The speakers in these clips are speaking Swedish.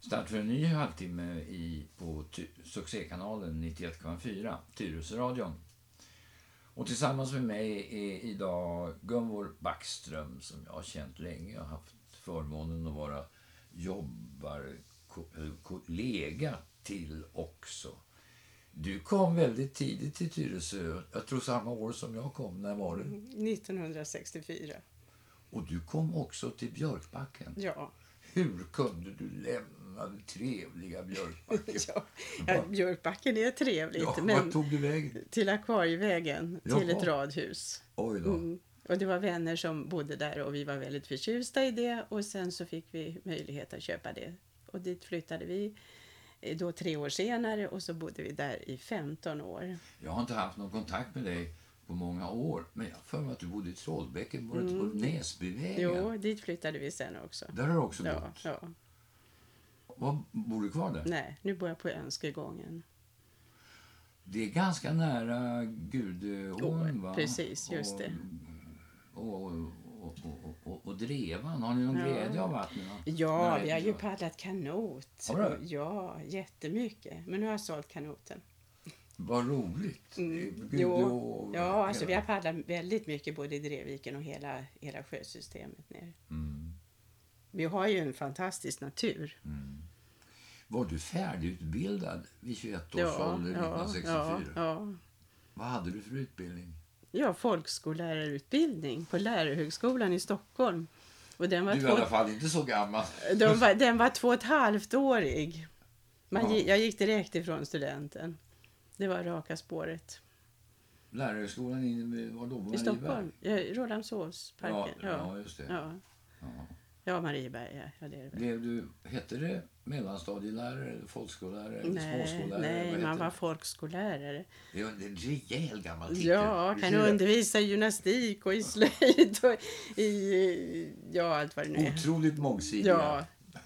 Start för en ny halvtimme på succékanalen 91,4, Tyresöradion. Och tillsammans med mig är idag Gunvor Backström, som jag har känt länge. Jag har haft förmånen att vara kollega till också. Du kom väldigt tidigt till Tyresö. Jag tror samma år som jag kom. När var det? 1964. Och du kom också till Björkbacken. Ja. Hur kunde du lämna det trevliga Björkbacken? Ja, Björkbacken är trevligt. Ja, men vart tog du vägen? Till Akvarievägen, till ett radhus. Oj då. Och det var vänner som bodde där och vi var väldigt förtjusta i det. Och sen så fick vi möjlighet att köpa det. Och dit flyttade vi då 3 år senare och så bodde vi där i 15 år. Jag har inte haft någon kontakt med dig på många år. Men jag för mig att du bodde i Trollbäcken. Var det inte på Näsbyvägen? Jo, dit flyttade vi sen också. Där har du också bott? Ja. Bor du kvar där? Nej, nu bor jag på Önskegången. Det är ganska nära Gudeån, va? Precis, just det. Och Drevan. Har ni någon glädje av vattnet? Ja, vi har ju paddlat kanot. Har du? Ja, jättemycket. Men nu har jag sålt kanoten. Vad roligt. Alltså vi har paddlat väldigt mycket både i Drevviken och hela sjösystemet ner. Vi har ju en fantastisk natur. Var du färdigutbildad vid 21 års ålder 1964? Ja. Vad hade du för utbildning? Ja, folkskollärarutbildning på Lärarhögskolan i Stockholm. Och den var du är i alla fall inte så gammal. Den var 2,5-årig. Jag gick direkt ifrån studenten. Det var raka spåret. Lärarhögskolan var då? I Stockholm. Rålambshovsparken. Ja, just det. Ja, Marieberg. Ja, det är det. Hette det mellanstadielärare, folkskollärare, småskollärare? Nej, man var folkskollärare. Det är en rejäl gammal titel. Ja, kan undervisa i gymnastik och i slöjd och i allt vad det nu är. Otroligt mångsidiga. Ja.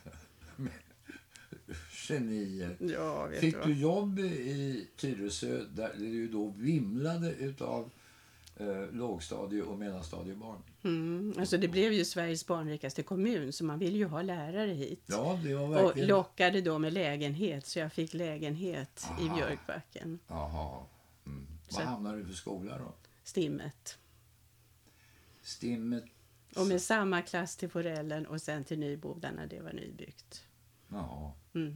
Genier. Ja, Fick du jobb i Tyresö där det ju då vimlade utav lågstadie- och mellanstadiebarn? Alltså det blev ju Sveriges barnrikaste kommun, så man vill ju ha lärare hit. Ja, det var verkligen. Och lockade då med lägenhet, så jag fick lägenhet i Björkbacken. Jaha. Vad hamnade du för skola då? Stimmet. Och med samma klass till Forellen och sen till Nyboda när det var nybyggt. Ja.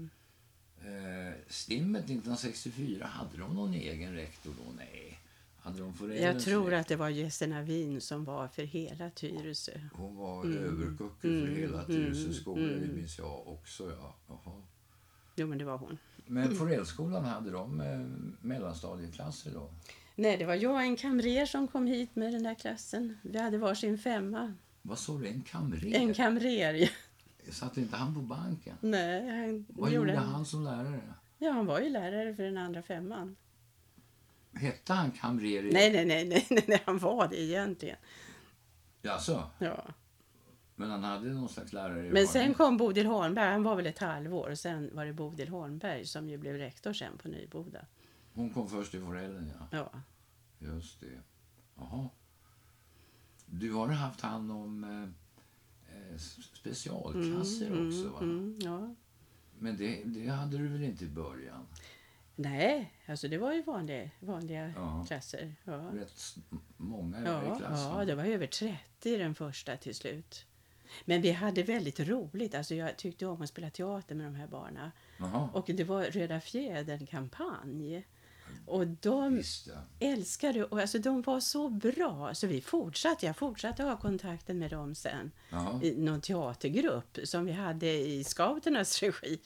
Stimmet 1964, hade de någon egen rektor då? Nej. Hade de jag tror att det var Jessena Wien som var för hela Tyresö. Hon var överkucke för hela Tyresö skola, det minns jag också. Ja. Jaha. Jo, men det var hon. Men Forellskolan, hade de mellanstadieklasser då? Nej, det var jag, en kamrer, som kom hit med den där klassen. Vi hade varsin 5. Vad sa du, en kamrer? En kamrer. Satt inte han på banken? Nej. Vad gjorde han som lärare? Ja, han var ju lärare för den andra 5. Hette han kamrer? Nej, han var det egentligen. Jaså? Ja. Men han hade någon slags lärare? Men sen kom Bodil Holmberg, han var väl ett halvår. Och sen var det Bodil Holmberg som ju blev rektor sen på Nyboda. Hon kom först i Forellen, ja. Just det. Jaha. Du har haft hand om specialklasser också, va? Ja. Men det hade du väl inte i början? Nej, alltså det var ju vanliga klasser. Ja. Rätt många i varje klass. Ja, det var över 30 den första till slut. Men vi hade väldigt roligt. Alltså jag tyckte om att spela teater med de här barnen. Och det var Röda Fjädern-kampanj. Och de älskade, och alltså de var så bra. Så jag fortsatte ha kontakten med dem sen. I någon teatergrupp som vi hade i scouternas regi.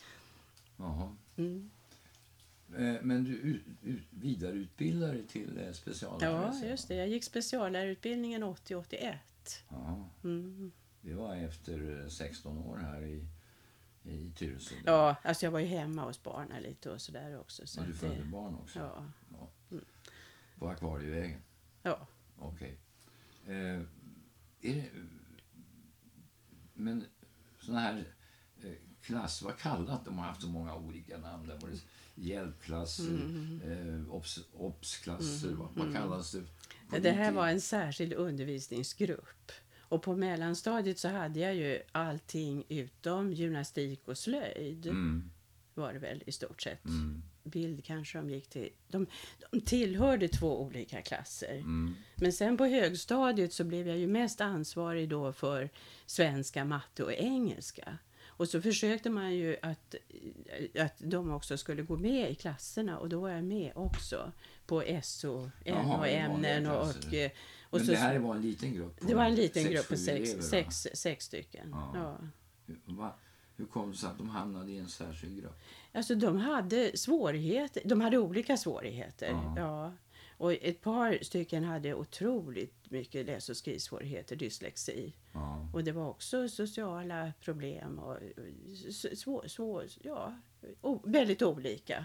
Men du vidareutbildade dig till speciallärare? Ja, just det. Jag gick speciallärarutbildningen 80-81. Det var efter 16 år här i Tyresö. Ja, alltså jag var ju hemma hos barnen lite och sådär också. Så du födde barn också? Ja. På Akvarievägen? Ja. Okej. Men sådana här klass, vad kallat? De har haft så många olika namn. Där var det hjälpklasser, obsklasser, vad kallas det? Det här var en särskild undervisningsgrupp. Och på mellanstadiet så hade jag ju allting utom gymnastik och slöjd. Var det väl i stort sett. Bild kanske de gick till. De tillhörde 2 olika klasser. Men sen på högstadiet så blev jag ju mest ansvarig då för svenska, matte och engelska. Och så försökte man ju att de också skulle gå med i klasserna. Och då var jag med också på SO, NO-ämnen och men det här var en liten grupp? Det var en liten grupp på 6 stycken. Ja. Hur kom det sig att de hamnade i en särskild grupp? Alltså de hade svårigheter. De hade olika svårigheter. Ja. Och ett par stycken hade otroligt mycket läs- och skrivsvårigheter, dyslexi. Och det var också sociala problem och väldigt olika.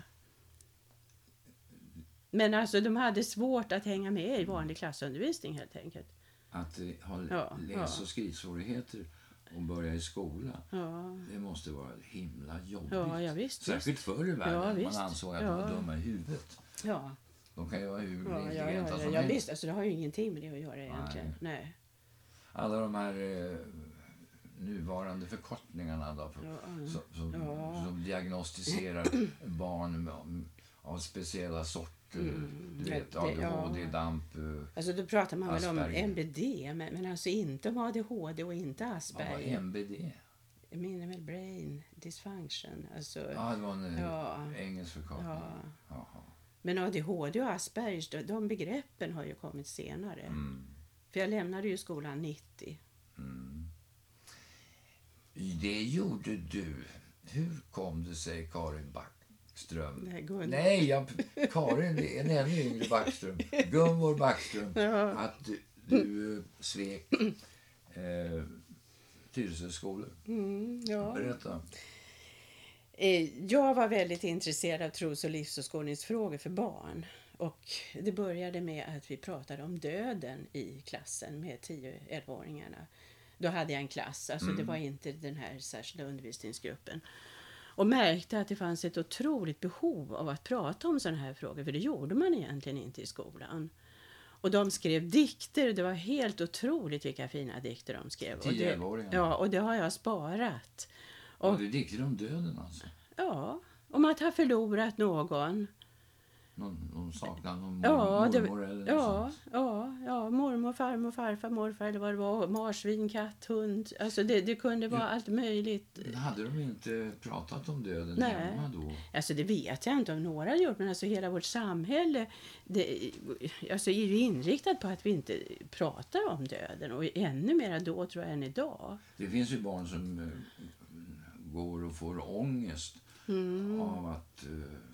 Men alltså de hade svårt att hänga med i vanlig klassundervisning helt enkelt. Att ha läs- och skrivsvårigheter och börja i skolan. Det måste vara himla jobbigt. Visst, särskilt förr i världen. Man ansåg att de var dumma i huvudet. Ja. De kan ju vara hur intelligenta som helst. Visst, alltså det har ju ingenting med det att göra egentligen. Nej. Alla de här nuvarande förkortningarna då, som diagnostiserar barn av speciella sorter. Du vet, ADHD, DAMP, alltså då pratar man väl om Asperger. MBD, men alltså inte om ADHD och inte Asperger. Vad var MBD? Minimal brain dysfunction. Alltså, det var en engelsk förkortning. Men ADHD och Asperger, de begreppen har ju kommit senare. För jag lämnade ju skolan 90. Det gjorde du. Hur kom det sig, Karin Backström? Karin är en ännu yngre Backström. Gunvor Backström. Att du svek Tyresöskolor. Berätta. Jag var väldigt intresserad av tros- och livsåskådningsfrågor för barn. Och det började med att vi pratade om döden i klassen med 10-11-åringarna. Då hade jag en klass, alltså det var inte den här särskilda undervisningsgruppen. Och märkte att det fanns ett otroligt behov av att prata om sådana här frågor, för det gjorde man egentligen inte i skolan. Och de skrev dikter, det var helt otroligt vilka fina dikter de skrev. 10-11-åringarna? Och det har jag sparat. Och det dikter om döden alltså? Ja, om att ha förlorat någon. Någon saknad, någon mormor eller något sånt. Ja, mormor, farmor, farfar, morfar eller vad det var. Marsvin, katt, hund. Alltså det kunde vara allt möjligt. Hade de inte pratat om döden hemma då? Alltså det vet jag inte om några har gjort, men alltså hela vårt samhälle är ju inriktat på att vi inte pratar om döden. Och ännu mer då tror jag än idag. Det finns ju barn som går och får ångest av att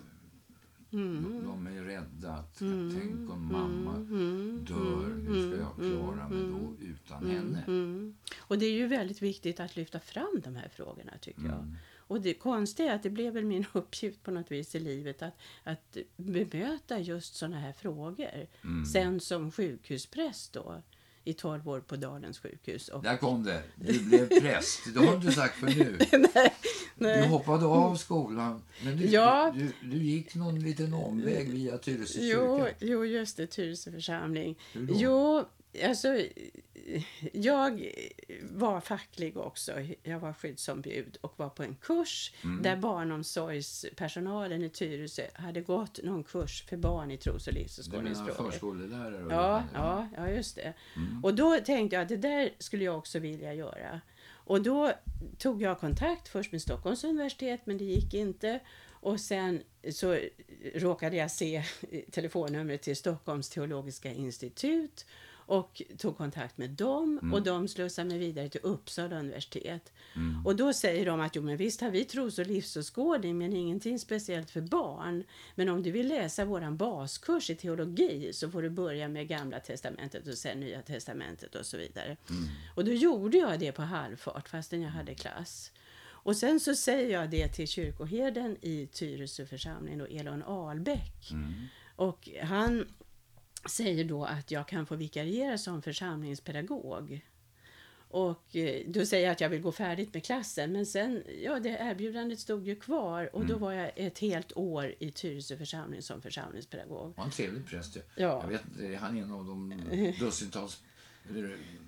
de är rädda att tänk om mamma dör, hur ska jag klara mig då utan henne? Och det är ju väldigt viktigt att lyfta fram de här frågorna tycker jag. Och det konstiga är att det blev väl min uppgift på något vis i livet att bemöta just såna här frågor. Sen som sjukhuspräst då. I 12 år på Dalens sjukhus. Och... Där kom det. Du blev präst. Det har du sagt för nu. Nej. Du hoppade av skolan. Men du gick någon liten omväg via Tyresö kyrka. Jo, just det. Tyresö församling. Hur då? Jo, alltså... Jag var facklig också. Jag var skyddsombud och var på en kurs där barnomsorgspersonalen i Tyresö hade gått någon kurs för barn i tros- och livsåskådningsfrågor. Du menar förskolelärare? Ja, just det. Och då tänkte jag att det där skulle jag också vilja göra. Och då tog jag kontakt först med Stockholms universitet, men det gick inte. Och sen så råkade jag se telefonnumret till Stockholms teologiska institut och tog kontakt med dem och de slussade mig vidare till Uppsala universitet. Och då säger de att men visst har vi tros- och livsåskådning men ingenting speciellt för barn. Men om du vill läsa våran baskurs i teologi så får du börja med Gamla testamentet och sen Nya testamentet och så vidare. Och då gjorde jag det på halvfart fastän jag hade klass. Och sen så säger jag det till kyrkoherden i Tyresö församling och Elon Ahlbäck. Och han säger då att jag kan få vikariera som församlingspedagog. Och då säger jag att jag vill gå färdigt med klassen. Men sen, det erbjudandet stod ju kvar. Och då var jag ett helt år i Tyresö församling som församlingspedagog. Han är en trevlig präst. Ja. Jag vet, han är en av de dussintals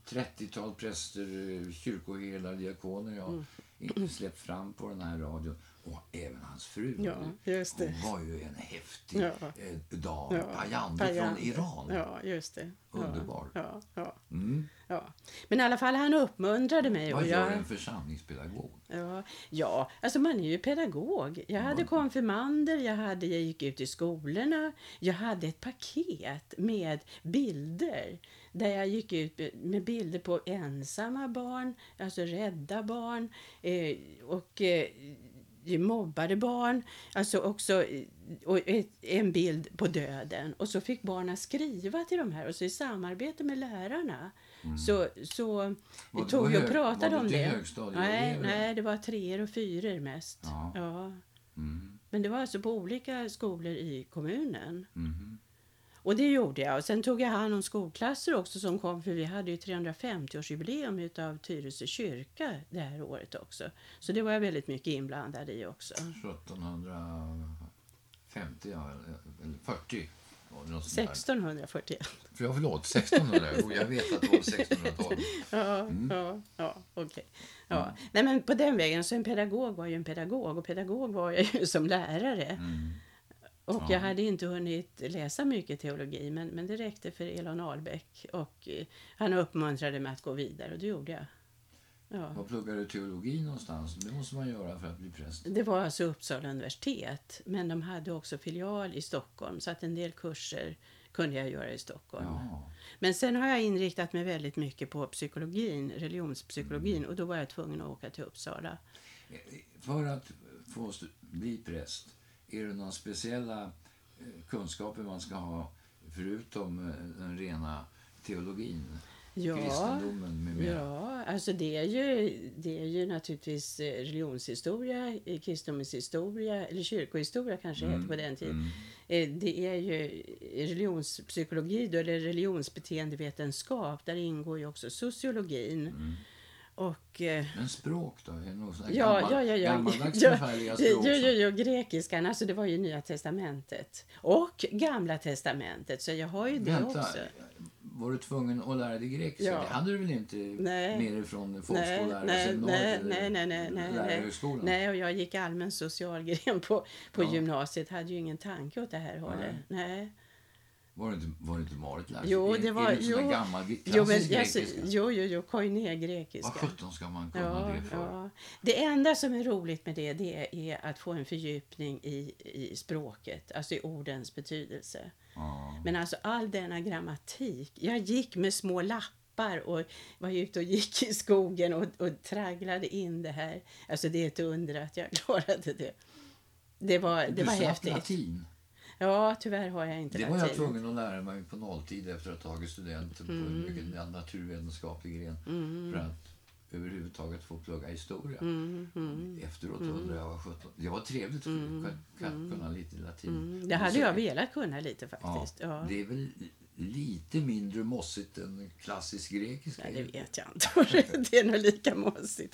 30-tal präster, kyrkoherdar, diakoner jag släppt fram på den här radion. Och även hans fru. Ja, just det. Hon var ju en häftig dam. Payande från Iran. Ja, just det. Underbar. Ja. Men i alla fall, han uppmuntrade mig. Vad gör en församlingspedagog? Ja, alltså man är ju pedagog. Jag hade konfirmander, jag gick ut i skolorna. Jag hade ett paket med bilder. Där jag gick ut med bilder på ensamma barn, alltså rädda barn och mobbade barn, alltså också och en bild på döden, och så fick barnen skriva till de här, och så i samarbete med lärarna så tog jag och pratade om det. Nej, det var 3 och 4 mest. Ja. Men det var alltså på olika skolor i kommunen. Och det gjorde jag. Och sen tog jag hand om skolklasser också som kom, för vi hade ju 350-årsjubileum utav Tyresö kyrka det här året också. Så det var jag väldigt mycket inblandad i också. 1750 eller 40. 1641. Förlåt, 1600. Jag vet att det var 1612. Okej. Ja. Nej, men på den vägen, så en pedagog var ju en pedagog, och pedagog var jag ju som lärare. Och jag hade inte hunnit läsa mycket teologi, men det räckte för Elon Ahlbeck. Och han uppmuntrade mig att gå vidare, och det gjorde jag. Ja. Var pluggade du teologi någonstans? Det måste man göra för att bli präst. Det var alltså Uppsala universitet, men de hade också filial i Stockholm, så att en del kurser kunde jag göra i Stockholm. Ja. Men sen har jag inriktat mig väldigt mycket på psykologin, religionspsykologin, och då var jag tvungen att åka till Uppsala. För att få bli präst, är det några speciella kunskaper man ska ha förutom den rena teologin? Kristendomen med mer? Ja, alltså det är ju naturligtvis religionshistoria, kristendomshistoria, eller kyrkohistoria kanske heter på den tiden. Det är ju religionspsykologi då, eller religionsbeteendevetenskap, där ingår ju också sociologin. Och, men språk då? Är det något sånt gammaldags förfärliga språk? Jo, grekiskan, alltså det var ju Nya testamentet. Och Gamla testamentet, så jag har ju det också. Var du tvungen att lära dig grekiska? Ja. Det hade du väl inte mer från folkskollärare? Nej, och jag gick allmän socialgren på gymnasiet. Hade ju ingen tanke åt det här hållet. Nej. Var det inte Marit lärde sig? Jo, det var... Jo, koiné-grekiska. Vad 17 ska man kunna det för? Ja. Det enda som är roligt med det är att få en fördjupning i språket, alltså i ordens betydelse. Men alltså all denna grammatik, jag gick med små lappar och var ute och gick i skogen och tragglade in det här. Alltså det är ett under att jag klarade det. Det var häftigt. Latin? Ja, tyvärr har jag inte latin. Det var jag tvungen att lära mig på nolltid efter att ha tagit studenten på en mycket naturvetenskaplig gren. För att överhuvudtaget få plugga historia. Efteråt under jag var 17. Det var trevligt att kunna lite latin. Det hade jag velat kunna lite faktiskt. Ja. Det är väl lite mindre mossigt än klassisk grekiska. Nej, det vet jag inte. Det är nog lika mossigt.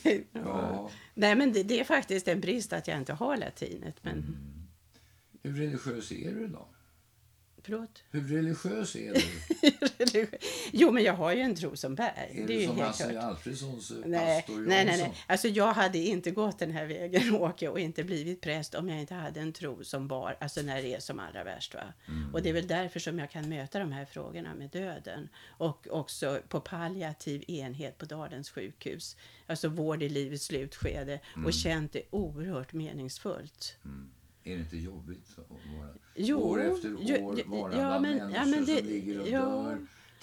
Ja. Nej, men det är faktiskt en brist att jag inte har latinet. Men... Hur religiös är du då? Förlåt? Hur religiös är du? Jo, men jag har ju en tro som bär. Är det som Hasse Alfredsons pastor? Nej. Alltså jag hade inte gått den här vägen, Åke, och inte blivit präst om jag inte hade en tro som bar, alltså när det är som allra värst. Va? Och det är väl därför som jag kan möta de här frågorna med döden. Och också på palliativ enhet på Dalens sjukhus. Alltså vård i livets slutskede. Och känt det oerhört meningsfullt. Är det inte jobbigt att vara år efter år vara människor som ligger och dör,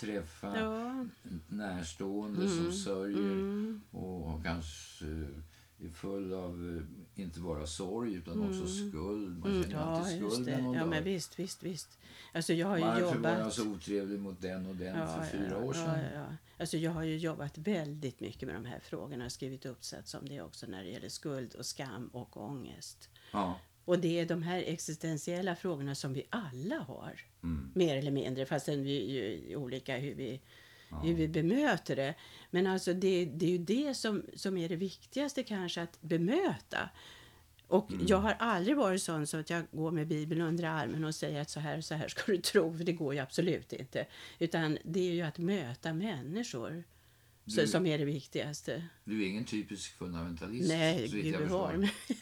träffa närstående som sörjer och kanske är full av inte bara sorg utan också skuld. Man känner alltid skuld när någon dör. Men visst. Alltså jag har ju Varför var jag så otrevlig mot den och den för 4 år sedan? Ja. Alltså jag har ju jobbat väldigt mycket med de här frågorna och skrivit uppsats om det också när det gäller skuld och skam och ångest. Ja. Och det är de här existentiella frågorna som vi alla har. Mer eller mindre, fastän vi är olika hur vi bemöter det. Men alltså det är ju det som är det viktigaste kanske att bemöta. Och jag har aldrig varit sån så att jag går med Bibeln under armen och säger att så här ska du tro, för det går ju absolut inte. Utan det är ju att möta människor som är det viktigaste. Du är ingen typisk fundamentalist? Nej, så vitt jag förstår.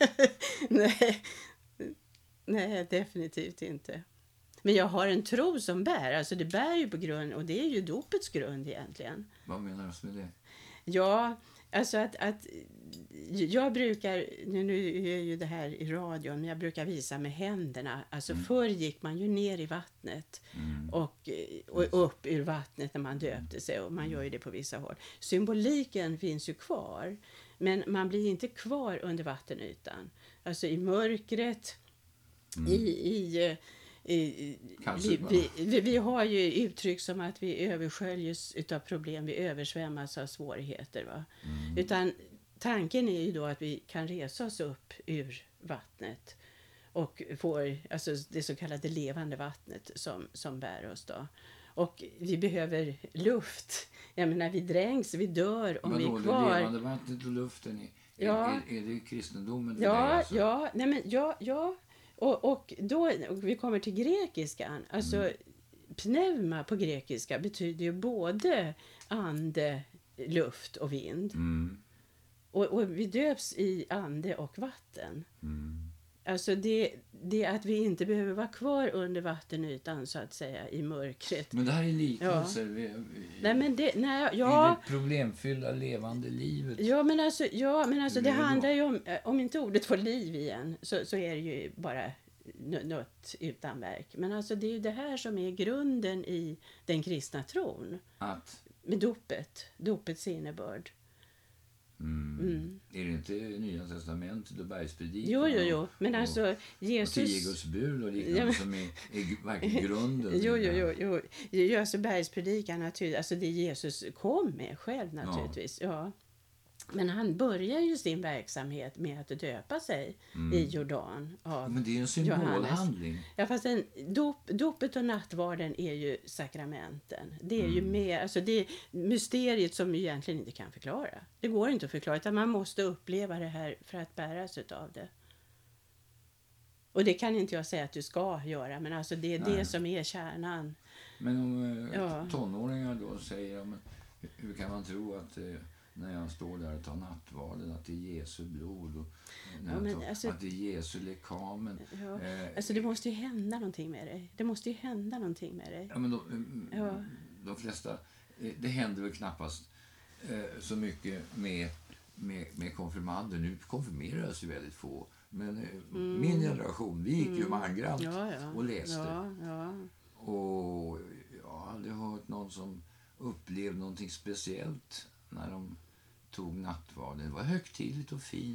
Nej, definitivt inte. Men jag har en tro som bär, alltså det bär ju på grund, och det är ju dopets grund egentligen. Vad menar du med det? Ja, alltså att jag brukar, nu är ju det här i radion, men jag brukar visa med händerna. Alltså förr gick man ju ner i vattnet och upp ur vattnet när man döpte sig, och man gör ju det på vissa håll. Symboliken finns ju kvar, men man blir inte kvar under vattenytan. Alltså i mörkret, vi har ju uttryck som att vi översköljs utav problem, vi översvämmas av svårigheter. Va? Utan tanken är ju då att vi kan resa oss upp ur vattnet och får alltså det så kallade levande vattnet som bär oss då. Och vi behöver luft. Jag menar, vi dränks, vi dör om vi är kvar. Det levande vattnet och luften, är det kristendomen? Och då vi kommer till grekiskan, alltså pneuma på grekiska betyder ju både ande, luft och vind. Och vi döps i ande och vatten. Alltså det att vi inte behöver vara kvar under vattenytan så att säga i mörkret. Men det här är liknelser. I det problemfyllda levande livet. Ja men alltså det handlar ju om inte ordet får liv igen så är det ju bara något utan verk. Men alltså det är ju det här som är grunden i den kristna tron. Med dopets innebörd. Är det inte Nya testamentet och bergspredikan? Jo. Men alltså Jesus... Och 10 Guds bud och liknande som är verkligen grunden. Jo, alltså bergspredikan naturligtvis. Alltså det Jesus kom med själv naturligtvis. Ja. Men han börjar ju sin verksamhet med att döpa sig i Jordan. Men det är ju en symbolhandling. Ja, fast dopet och nattvarden är ju sakramenten. Det är ju med, alltså det är mysteriet som egentligen inte kan förklara. Det går inte att förklara, utan man måste uppleva det här för att bäras utav det. Och det kan inte jag säga att du ska göra, men alltså det är det som är kärnan. Men om tonåringar då säger, hur kan man tro att när jag står där och tar nattvarden att det är Jesu blod och att det är Jesu lekamen. Alltså det måste ju hända någonting med dig. Ja, men de flesta, det händer väl knappast så mycket med konfirmander. Nu konfirmeras ju väldigt få. Men min generation, vi gick ju mangrant och läste. Och jag har aldrig hört någon som upplevde någonting speciellt när de tog nattvarden. Det var högtidligt och fint.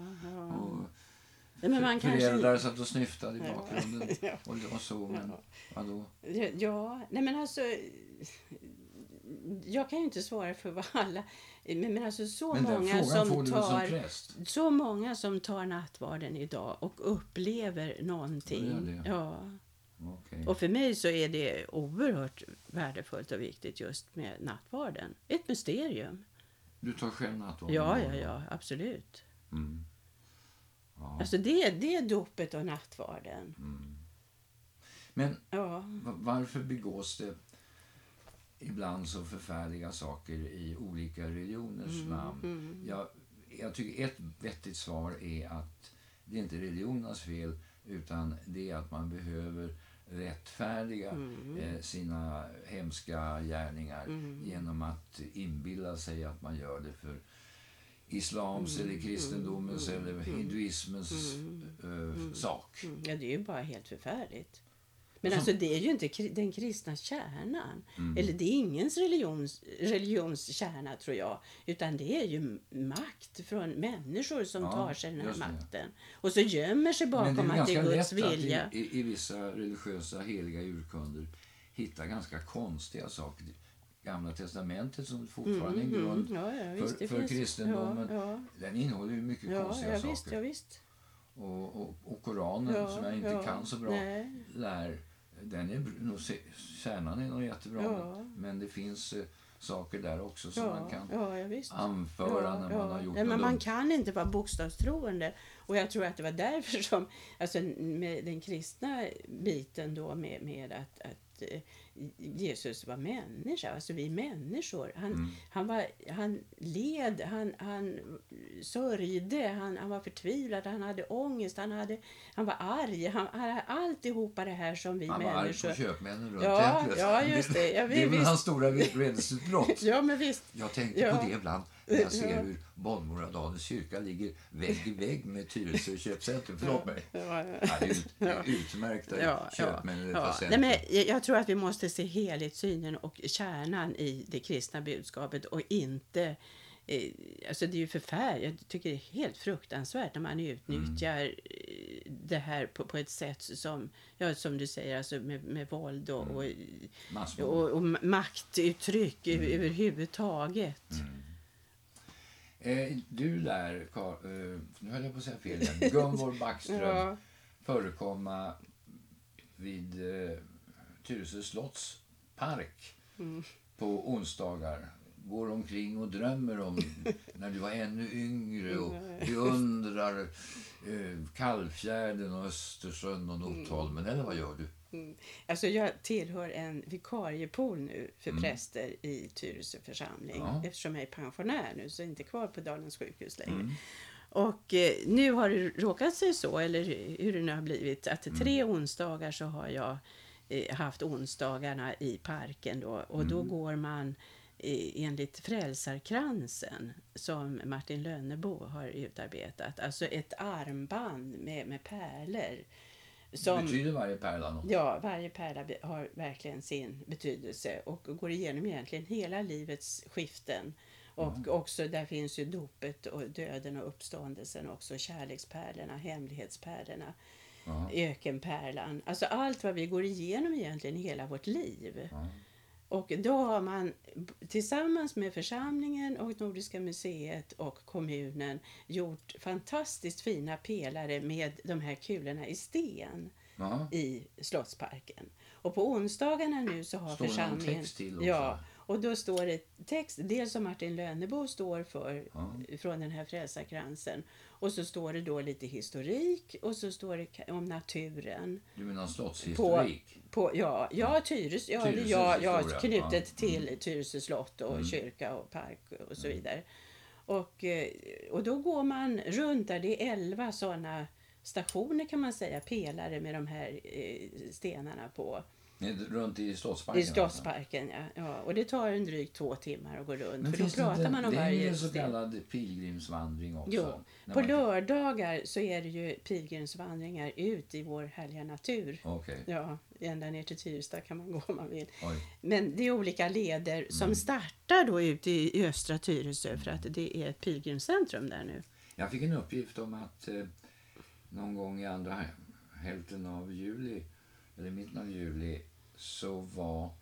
Men man föräldrar satt och snyftade i bakgrunden. Och det var så, men vadå? Nej men alltså... Jag kan ju inte svara för vad alla... Men alltså så många som tar nattvarden idag och upplever någonting. Okay. Och för mig så är det oerhört värdefullt och viktigt just med nattvarden. Ett mysterium. Du tar själv nattvarden? Ja, absolut. Alltså det är dopet och nattvarden. Men varför begås det ibland så förfärliga saker i olika religioners namn? Jag tycker ett vettigt svar är att det inte är religionernas fel, utan det är att man behöver rättfärdiga sina hemska gärningar genom att inbilla sig att man gör det för islams eller kristendomens eller hinduismens sak. Ja, det är ju bara helt förfärligt. Men alltså det är ju inte den kristna kärnan. Eller det är ingens religionskärna tror jag. Utan det är ju makt från människor som tar sig den här makten. Och så gömmer sig bakom att det är Guds vilja. Att i vissa religiösa heliga urkunder hitta ganska konstiga saker. Gamla testamentet som fortfarande är en grund för kristendomen. Den innehåller ju mycket konstiga saker. Ja, visst. Och Koranen som jag inte kan så bra lär. Kärnan är nog jättebra, men det finns saker där också som man kan visst. anföra när man har gjort något. Men man kan inte vara bokstavstroende. Och jag tror att det var därför som, alltså med den kristna biten då med att Jesus var människa, alltså vi människor. Han led, han sörjde, han var förtvivlad, han hade ångest, han var arg, han hade alltihopa det här som vi människor. Han var arg på köpmännen runt templet. Ja, just det. Det är väl hans stora vredesutbrott. Ja, men visst. Jag tänkte på det ibland när jag ser hur Bollmoradalens kyrka ligger vägg i vägg med Tyresö köpcentrum. Förlåt mig. Det är utmärkta köpmän. Nej, men jag tror att vi måste se helhetssynen och kärnan i det kristna budskapet och inte... Alltså det är ju förfärligt. Jag tycker det är helt fruktansvärt när man utnyttjar det här på ett sätt som du säger, alltså med våld och maktuttryck överhuvudtaget. Du där, nu höll jag på att säga fel igen, Gunvor Backström, förekomma vid Tyresö slottspark på onsdagar. Går omkring och drömmer om när du var ännu yngre och beundrar Kallfjärden och Östersjön och Notholmen, eller vad gör du? Alltså jag tillhör en vikariepool nu för präster i Tyresö församling. Eftersom jag är pensionär nu så är jag inte kvar på Dalarnas sjukhus längre. Och nu har det råkat sig så, eller hur det nu har blivit, att 3 onsdagar så har jag haft onsdagarna i parken då. Och då går man enligt Frälsarkransen som Martin Lönnebo har utarbetat. Alltså ett armband med pärlor. Betyder varje pärla något? Ja, varje pärla har verkligen sin betydelse och går igenom egentligen hela livets skiften. Och också där finns ju dopet och döden och uppståndelsen också, kärlekspärlorna, hemlighetspärlorna, ökenpärlan. Alltså allt vad vi går igenom egentligen i hela vårt liv. Och då har man tillsammans med församlingen och Nordiska museet och kommunen gjort fantastiskt fina pelare med de här kulorna i sten i Slottsparken. Och på onsdagarna nu så har församlingen... Text till också. Och då står det text, dels som Martin Lönnebo står för från den här Frälsarkransen. Och så står det då lite historik och så står det om naturen. Du menar slottshistorik? Tyresö. Jag knutet till Tyresö slott och kyrka och park och så vidare. Och då går man runt där, det är 11 sådana stationer kan man säga, pelare med de här stenarna på. Runt i Slottsparken? I Slottsparken, ja. Och det tar en drygt 2 timmar att gå runt. Men för då pratar man om varje sten. Det är en så kallad pilgrimsvandring också. Jo, på lördagar så är det ju pilgrimsvandringar ut i vår härliga natur. Okay. Ja, ända ner till Tyresta kan man gå om man vill. Men det är olika leder som startar då ute i östra Tyresö för att det är ett pilgrimscentrum där nu. Jag fick en uppgift om att någon gång i andra hälften av juli, eller mitten av juli, så var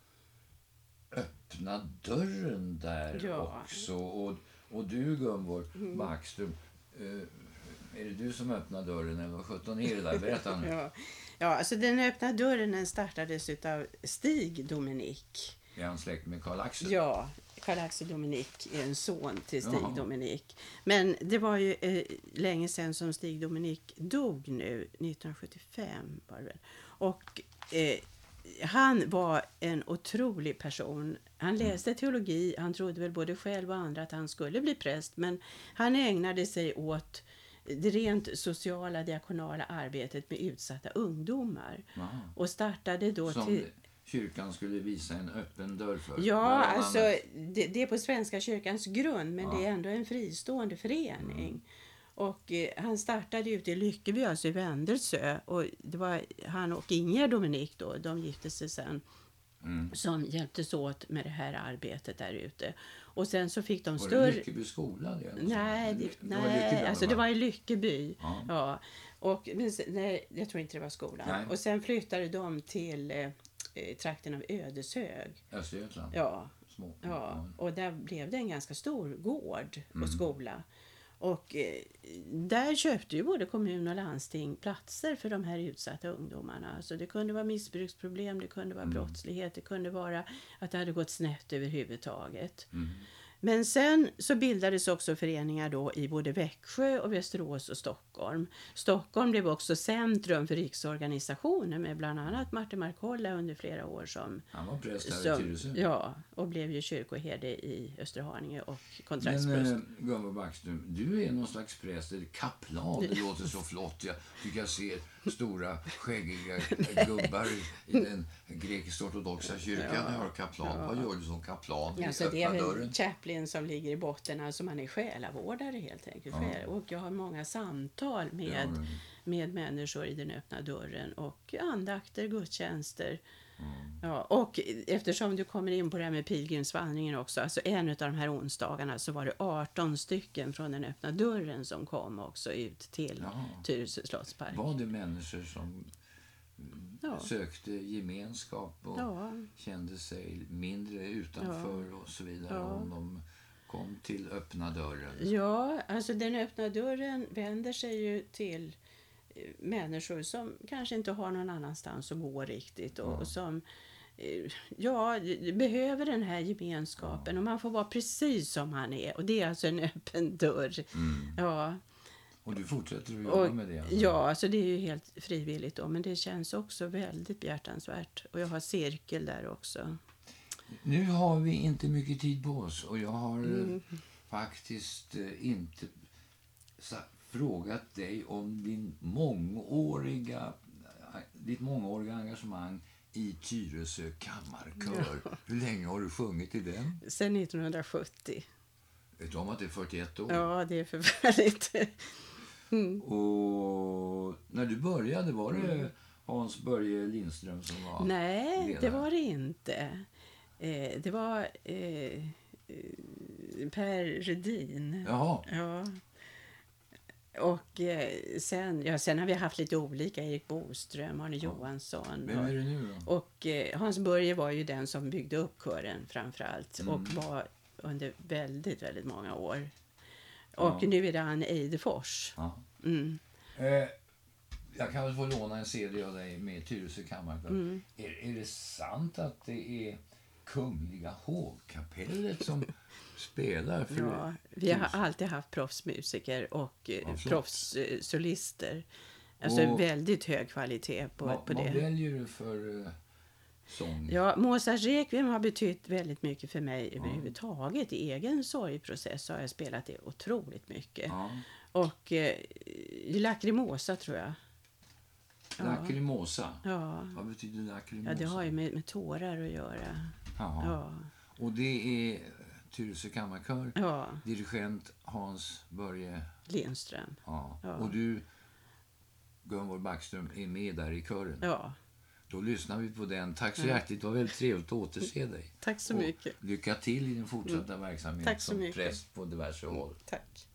öppna dörren där också. Och du, Gunvor Backström, är det du som öppnar dörren eller vad 17 är det där? Berätta nu. Ja, alltså den öppna dörren den startades av Stig Dominik. Är han släkt med Karl Axel? Ja, Karl Axel Dominik är en son till Stig Dominik. Men det var ju länge sedan som Stig Dominik dog nu, 1975 var det väl. Och han var en otrolig person. Han läste teologi, han trodde väl både själv och andra att han skulle bli präst. Men han ägnade sig åt det rent sociala, diakonala arbetet med utsatta ungdomar. Och startade då som kyrkan skulle visa en öppen dörr för. Ja, alltså det är på Svenska kyrkans grund, men det är ändå en fristående förening. Och han startade ute i Lyckeby, alltså i Vändelsö. Och det var han och Inger Dominik då, de gifte sig sen. Som hjälptes åt med det här arbetet där ute. Och sen så fick de större... Var det Lyckeby skola? Nej, alltså det var i Lyckeby. Ja. Och, nej, jag tror inte det var skolan. Nej. Och sen flyttade de till trakten av Ödeshög. Östergötland? Ja. Och där blev det en ganska stor gård och skola. Och där köpte ju både kommun och landsting platser för de här utsatta ungdomarna. Alltså det kunde vara missbruksproblem, det kunde vara brottslighet, det kunde vara att det hade gått snett överhuvudtaget. Men sen så bildades också föreningar då i både Växjö och Västerås och Stockholm. Stockholm blev också centrum för riksorganisationer med bland annat Martin Markolla under flera år som... Han var präst här i Tyresö. Ja, och blev ju kyrkoherde i Österhaninge och kontraktspräst. Men Gunvor Backström, du är någon slags präst eller kaplan, det låter så flott. Jag tycker jag ser stora skäggiga gubbar i den grekisk-ortodoxa kyrkan. Jag har kaplan. Vad gör du som kaplan? Alltså det är väl chaplain som ligger i botten, alltså man är själavårdare helt enkelt. Och jag har många samtal med människor i den öppna dörren och andakter, gudstjänster. Ja, och eftersom du kommer in på det här med pilgrimsvandringen också, alltså en av de här onsdagarna så var det 18 stycken från den öppna dörren som kom också ut till Tyresö slottspark. Var det människor som sökte gemenskap och kände sig mindre utanför och så vidare om de kom till öppna dörren? Ja, alltså den öppna dörren vänder sig ju till människor som kanske inte har någon annanstans att gå riktigt och som behöver den här gemenskapen och man får vara precis som man är och det är alltså en öppen dörr. Och du fortsätter att jobba med det? Alltså. Ja, alltså det är ju helt frivilligt då, men det känns också väldigt behjärtansvärt och jag har cirkel där också. Nu har vi inte mycket tid på oss och jag har faktiskt inte frågat dig om ditt mångåriga engagemang i Tyresö kammarkör. Hur länge har du sjungit i den? Sedan 1970. Vet du om att det är 41 år? Ja, det är förfärligt. Och när du började, var det Hans Börje Lindström som var Nej, ledare? Det var det inte. Det var Per Rudin. Jaha. Ja. Och sen har vi haft lite olika, Erik Boström, Arne Johansson. Vem är det nu då? Och Hans Börje var ju den som byggde upp kören framförallt och var under väldigt, väldigt många år. Och nu är det Anne Eidefors. Jag kan väl få låna en CD av dig med Tyresö kammarkör. Är det sant att det är Kungliga hovkapellet som spelar? Ja, vi har alltid haft proffsmusiker och proffssolister. Alltså väldigt hög kvalitet på det. Vad väljer du för sång? Ja, Mozarts Requiem har betytt väldigt mycket för mig överhuvudtaget. I egen sorgprocess har jag spelat det otroligt mycket. Och Lacrimosa tror jag. Lacrimosa? Ja. Vad betyder Lacrimosa? Ja, det har ju med tårar att göra. Ja. Och det är Tyresö kammarkör. Dirigent Hans Börje Lindström. Ja. Och du, Gunvor Backström, är med där i kören. Ja. Då lyssnar vi på den. Tack så hjärtligt. Det var väldigt trevligt att återse dig. Tack så mycket. Lycka till i den fortsatta verksamheten som präst på diverse håll. Tack.